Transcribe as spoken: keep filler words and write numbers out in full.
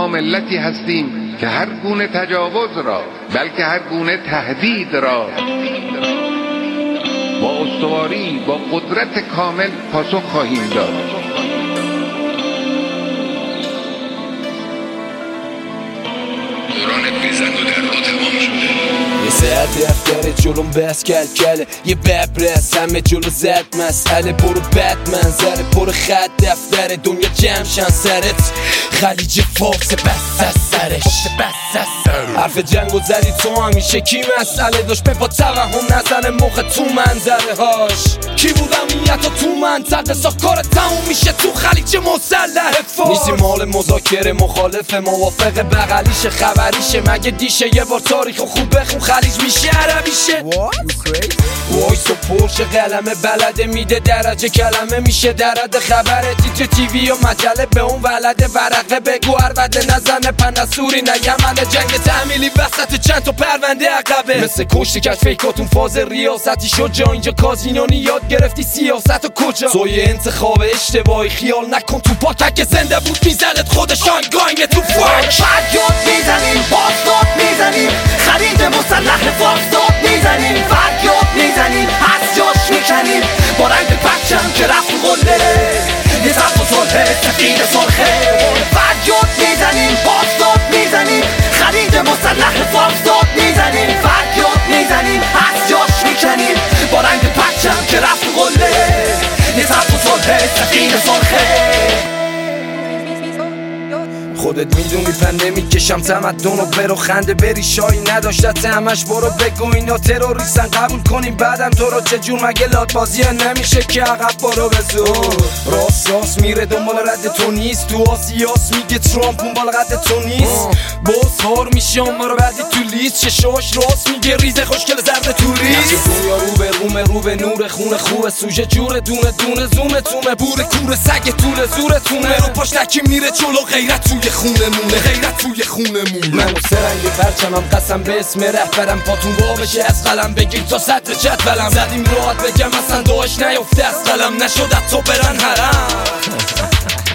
ما ملتی هستیم که هر گونه تجاوز را بلکه هر گونه تهدید را با استواری با قدرت کامل پاسخ خواهیم داد. دوران بیزند و درد تمام شده. یه ساعت دفتر جلوم بس کل کله یه ببرس همه جلو زد مسئله برو بد منظره برو خط دفتر دنیا جمشن سرت خلیج فارس بس از سرش بس از سر حرف جنگ و زدی تو همیشه کی مسئله داشت به با توهم نزنه موقع تو منظره هاش کی بود امنیت و تو منطقه ساخت کار تموم میشه تو خلیج مسلح فارس نیستی مال مذاکره مخالف موافق بغلیشه خبریشه مگه دیشه یه بار تاریخ خوب بخون خلیج میشه عربیشه وایس و پرش قلمه بلده میده درجه کلمه میشه درد خبره تیتر تیوی و مجله به اون ولده ورقه بگو عربده نزنه پنسوری نه یمنه جنگ تعمیلی وسط چند تا پرونده عقبه مثل کشتی کش فیکاتون فاز ریاستی شد جا اینجا کازینونی یاد گرفتی سیاست و کجا توی انتخاب اشتباهی خیال نکن تو پاکک زنده بود میزنت خودش آنگاینگ تو فاک فریاد میزنیم بازداد میزنیم خرید مسلح فارساد میزنیم فریاد میزنیم از جاش میکنیم با رنگ پرچم که رفت قله یه صف و صلح سفید سرخه فریاد میزنیم بازداد میزنیم خرید مسلح فارساد میزنیم فریاد میزنیم از جاش میکنیم با رنگ پرچم که رفت قله یه صف و صلح سفید سرخه خودت میدونی پنده میکشم تمدن و برو خنده بری شایی نداشتت همش برو بگو اینا تروریستن قبول کنیم بعدم تو رو چجور مگه لات بازیه نمیشه که عقب برو بزور راست راست میره دنبال رد تو نیست تو آسیاس میگه ترامپ اون بالا قد تو نیست باز هار میشه ما رو بعدی تو لیست چشاش راست میگه ریزه خوشگل زرد توریست دنیا رو به رومه رو به نور خونه خوبه سوژه جوره دونه دونه زومه تومه بوره کوره سگ طول زورتونه رو پاش تکی میره جلو غیرت توی خونه مونه غیرت توی خونه مونه من و سرنگ پرچمم قسم به اسم رهبرم پاتون با بشه از قلم بگیر تا سطر جدولم زدیم راحت بگم اصلا داشت نیفته از قلم نشد تا برن حرم